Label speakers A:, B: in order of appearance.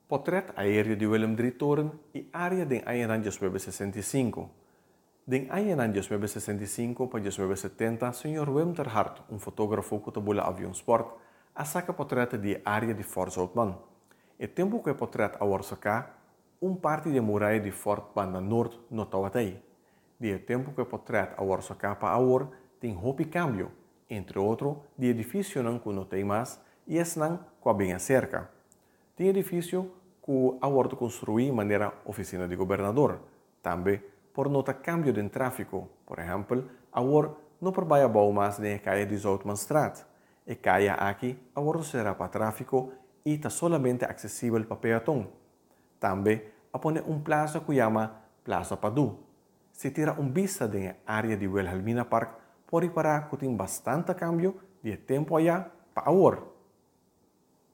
A: Potret aéreo de Willem Dritoren e área de año 1965. Den año 1965 para 1970, Sr. Wim ter Hart, um fotógrafo que trabalha avião sport, a saca potret de área de Fort Zoutman. E tempo que potret a Warsaca, parte de muralha de Fort Banda Norte no Tawatei. De tempo que potret a Warsaca para a tem hopi cambio, entre outros, de edifício não que não tem mais e esse não que bem cerca. Tem edifício que a Warsaca construí maneira oficina de governador, também por nota cambio de tráfego. Por exemplo, a Warsaca não trabalha mais na caia de Zoutmanstraat. E caia aqui, a Warsaca será para tráfego e está solamente acessível para peatão. Também, a pone plaza que chama Plaza Padu. Se tira vista da área de Wilhelmina Park, pode parar que tem bastante cambio de tempo allá para agora.